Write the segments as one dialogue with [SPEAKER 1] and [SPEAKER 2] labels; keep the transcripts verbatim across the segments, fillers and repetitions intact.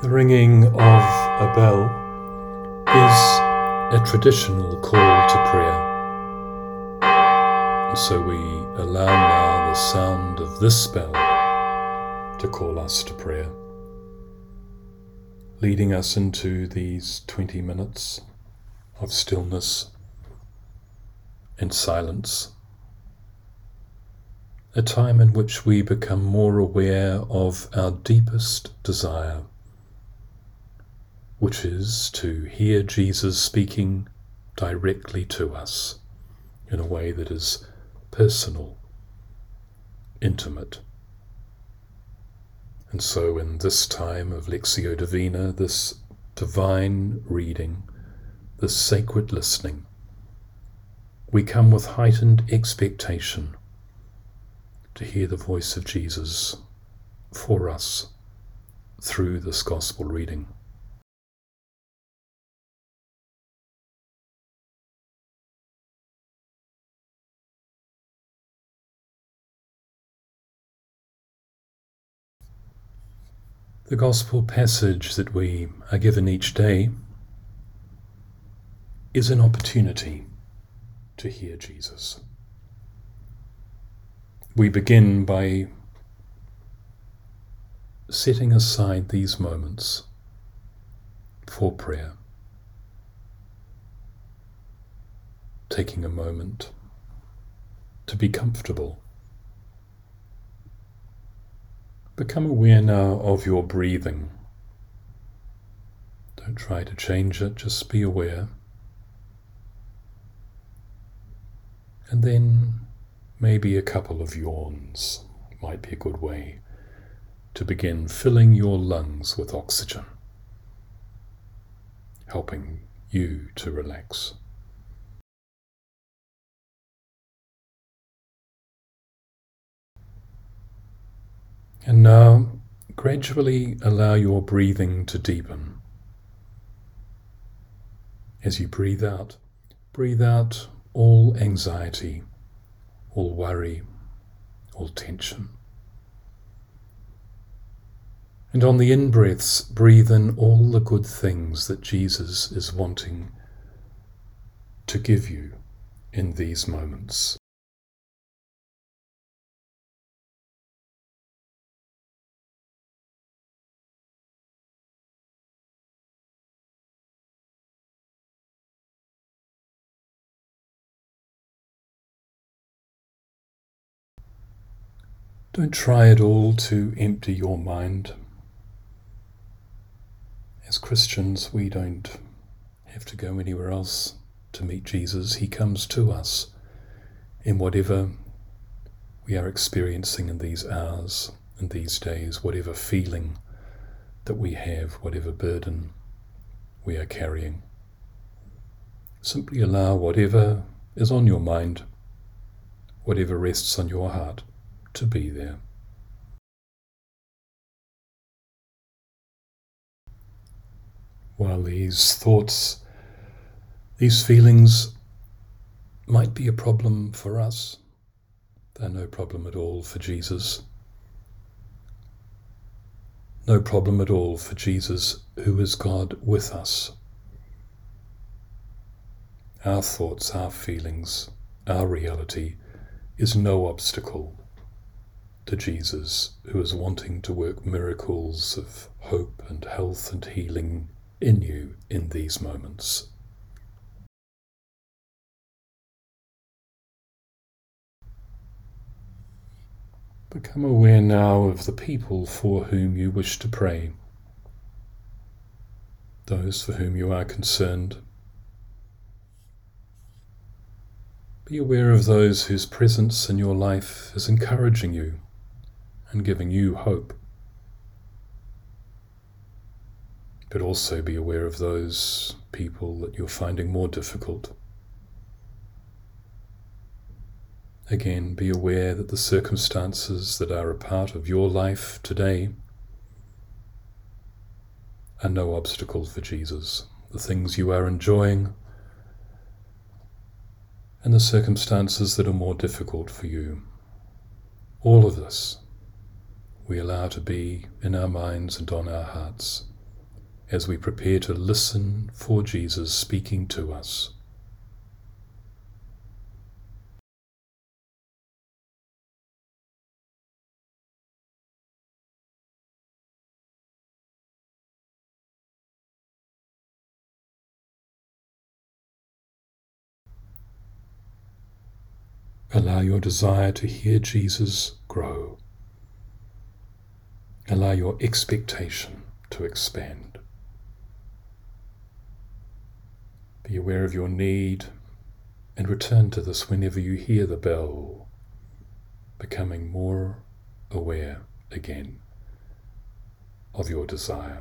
[SPEAKER 1] The ringing of a bell is a traditional call to prayer. And so we allow now the sound of this bell to call us to prayer, leading us into these twenty minutes of stillness and silence, a time in which we become more aware of our deepest desire, which is to hear Jesus speaking directly to us in a way that is personal, intimate. And so in this time of Lectio Divina, this divine reading, this sacred listening, we come with heightened expectation to hear the voice of Jesus for us through this gospel reading. The gospel passage that we are given each day is an opportunity to hear Jesus. We begin by setting aside these moments for prayer, taking a moment to be comfortable. Become aware now of your breathing. Don't try to change it, just be aware. And then maybe a couple of yawns might be a good way to begin filling your lungs with oxygen, helping you to relax. And now, gradually allow your breathing to deepen. As you breathe out, breathe out all anxiety, all worry, all tension. And on the in-breaths, breathe in all the good things that Jesus is wanting to give you in these moments. Don't try at all to empty your mind. As Christians, we don't have to go anywhere else to meet Jesus. He comes to us in whatever we are experiencing in these hours and these days, whatever feeling that we have, whatever burden we are carrying. Simply allow whatever is on your mind, whatever rests on your heart, to be there. While these thoughts, these feelings might be a problem for us, they're no problem at all for Jesus. No problem at all for Jesus, who is God with us. Our thoughts, our feelings, our reality is no obstacle to Jesus, who is wanting to work miracles of hope and health and healing in you in these moments. Become aware now of the people for whom you wish to pray, those for whom you are concerned. Be aware of those whose presence in your life is encouraging you and giving you hope. But also be aware of those people that you're finding more difficult. Again, be aware that the circumstances that are a part of your life today are no obstacle for Jesus. The things you are enjoying and the circumstances that are more difficult for you. All of this we allow to be in our minds and on our hearts as we prepare to listen for Jesus speaking to us. Allow your desire to hear Jesus grow. Allow your expectation to expand. Be aware of your need and return to this whenever you hear the bell, becoming more aware again of your desire.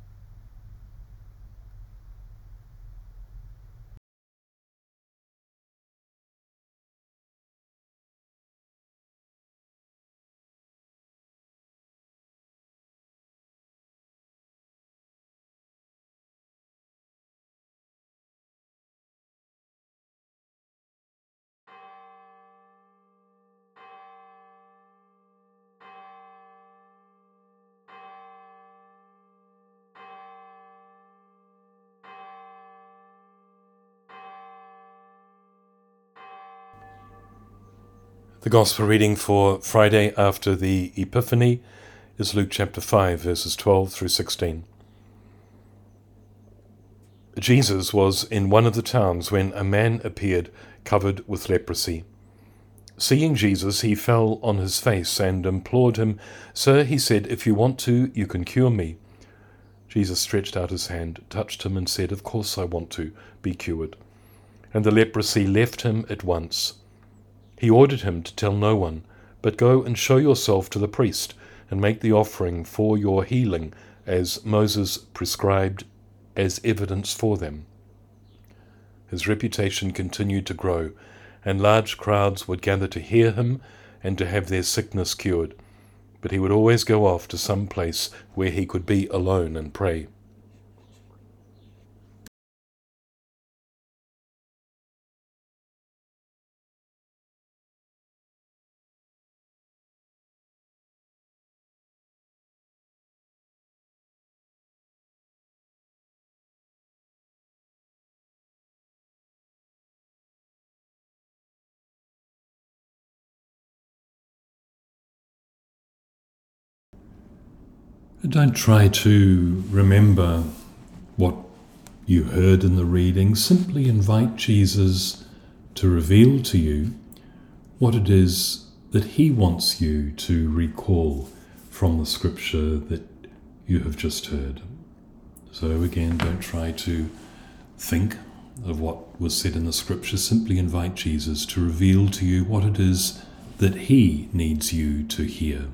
[SPEAKER 1] The Gospel reading for Friday after the Epiphany is Luke chapter five, verses twelve through sixteen. Jesus was in one of the towns when a man appeared covered with leprosy. Seeing Jesus, he fell on his face and implored him. "Sir," he said, "if you want to, you can cure me." Jesus stretched out his hand, touched him, and said, "Of course I want to. Be cured." And the leprosy left him at once. He ordered him to tell no one, but go and show yourself to the priest, and make the offering for your healing, as Moses prescribed, as evidence for them. His reputation continued to grow, and large crowds would gather to hear him and to have their sickness cured. But he would always go off to some place where he could be alone and pray. Don't try to remember what you heard in the reading. Simply invite Jesus to reveal to you what it is that he wants you to recall from the scripture that you have just heard. So again, don't try to think of what was said in the scripture. Simply invite Jesus to reveal to you what it is that he needs you to hear.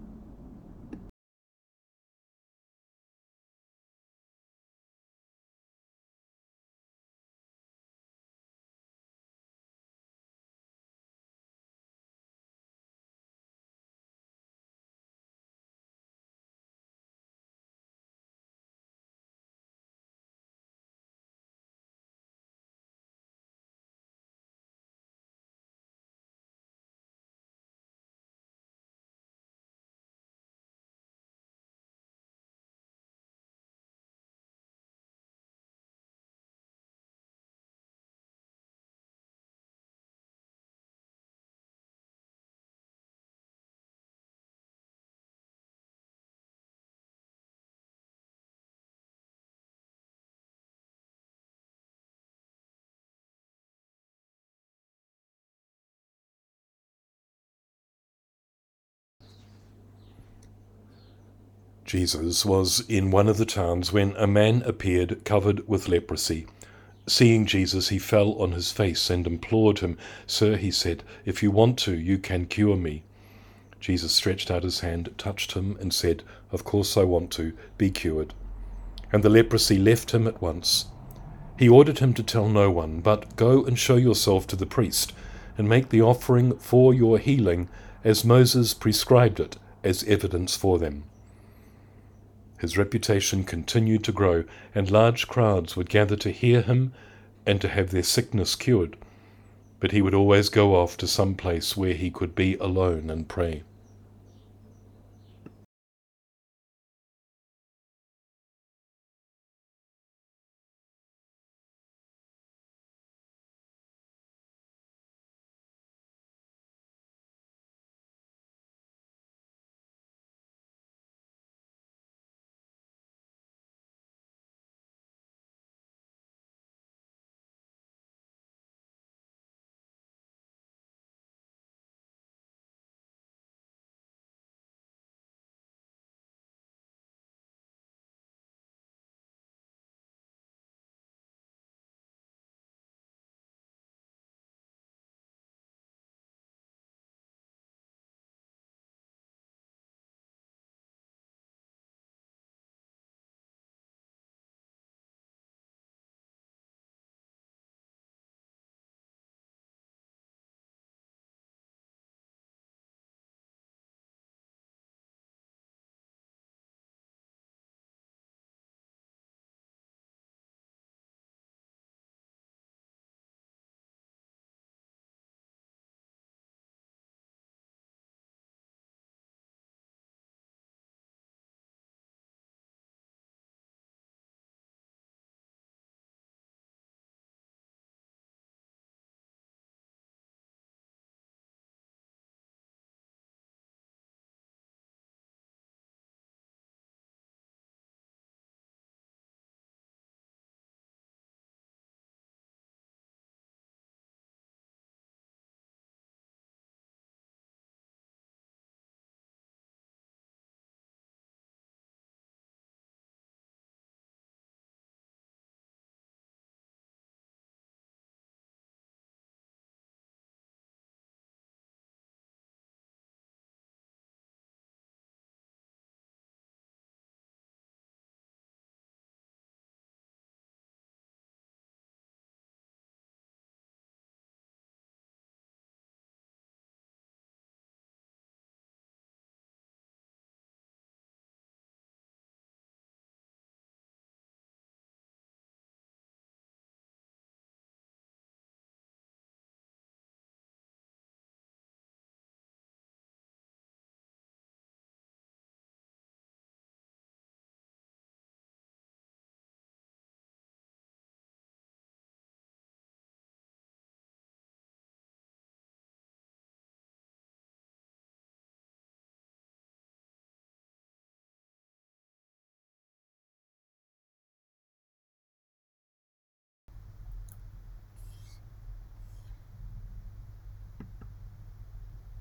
[SPEAKER 1] Jesus was in one of the towns when a man appeared covered with leprosy. Seeing Jesus, he fell on his face and implored him. "Sir," he said, "if you want to, you can cure me." Jesus stretched out his hand, touched him, and said, "Of course I want to. Be cured." And the leprosy left him at once. He ordered him to tell no one, but go and show yourself to the priest, and make the offering for your healing, as Moses prescribed it, as evidence for them. His reputation continued to grow, and large crowds would gather to hear him and to have their sickness cured. But he would always go off to some place where he could be alone and pray.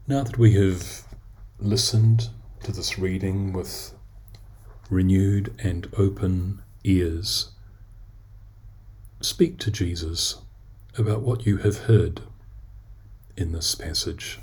[SPEAKER 1] Now that we have listened to this reading with renewed and open ears, speak to Jesus about what you have heard in this passage.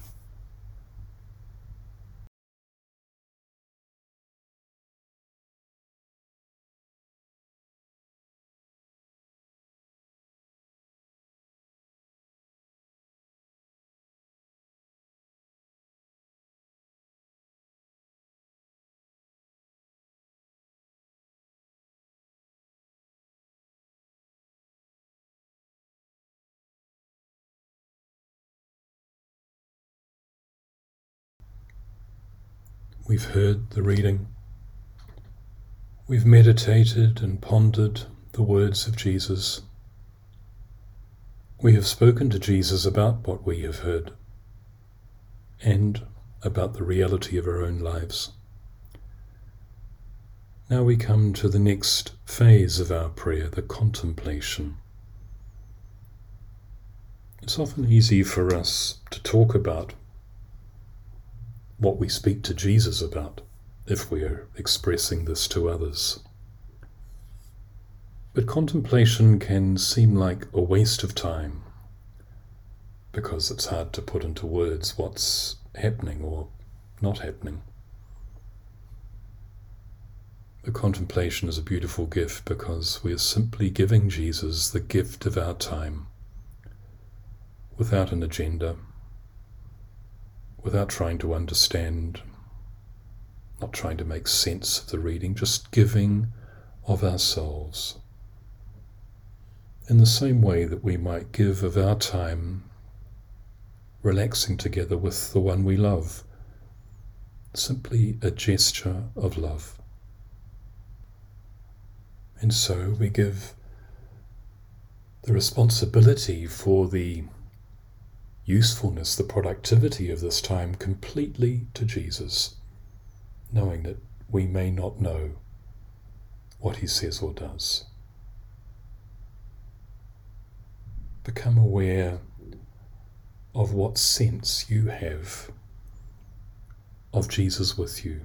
[SPEAKER 1] We've heard the reading. We've meditated and pondered the words of Jesus. We have spoken to Jesus about what we have heard and about the reality of our own lives. Now we come to the next phase of our prayer, the contemplation. It's often easy for us to talk about what we speak to Jesus about if we are expressing this to others. But contemplation can seem like a waste of time because it's hard to put into words what's happening or not happening. The contemplation is a beautiful gift because we are simply giving Jesus the gift of our time without an agenda, without trying to understand, not trying to make sense of the reading, just giving of ourselves. In the same way that we might give of our time relaxing together with the one we love, simply a gesture of love. And so we give the responsibility for the usefulness, the productivity of this time completely to Jesus, knowing that we may not know what he says or does. Become aware of what sense you have of Jesus with you,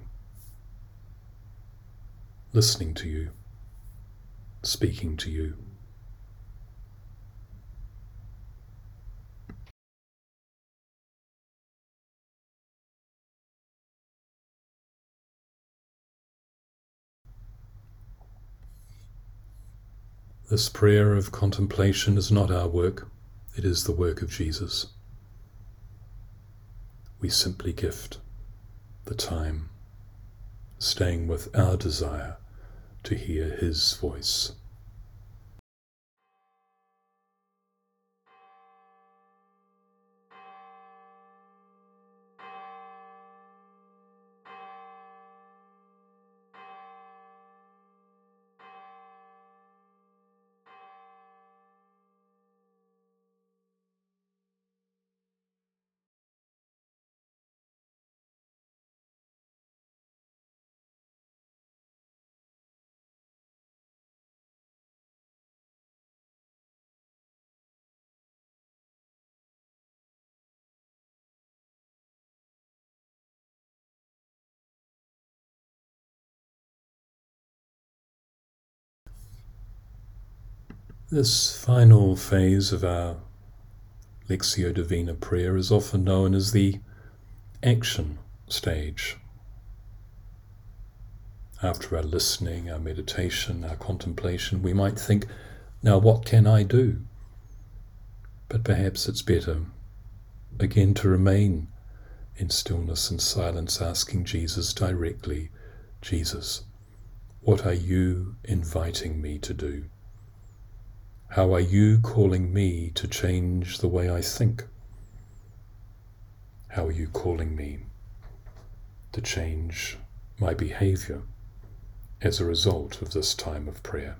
[SPEAKER 1] listening to you, speaking to you. This prayer of contemplation is not our work, it is the work of Jesus. We simply gift the time, staying with our desire to hear his voice. This final phase of our Lectio Divina prayer is often known as the action stage. After our listening, our meditation, our contemplation, we might think, now what can I do? But perhaps it's better, again, to remain in stillness and silence, asking Jesus directly, Jesus, what are you inviting me to do? How are you calling me to change the way I think? How are you calling me to change my behavior as a result of this time of prayer?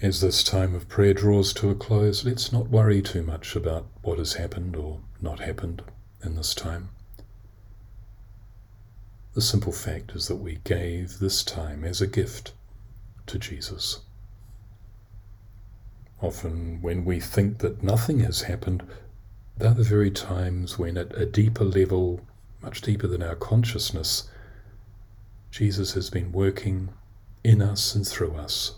[SPEAKER 1] As this time of prayer draws to a close, let's not worry too much about what has happened or not happened in this time. The simple fact is that we gave this time as a gift to Jesus. Often when we think that nothing has happened, they're the very times when at a deeper level, much deeper than our consciousness, Jesus has been working in us and through us.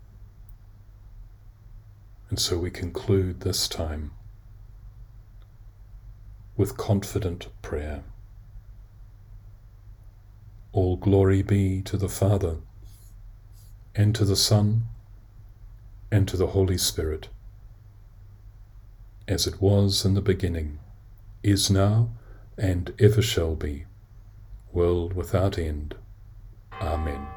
[SPEAKER 1] And so we conclude this time with confident prayer. All glory be to the Father, and to the Son, and to the Holy Spirit, as it was in the beginning, is now, and ever shall be, world without end. Amen.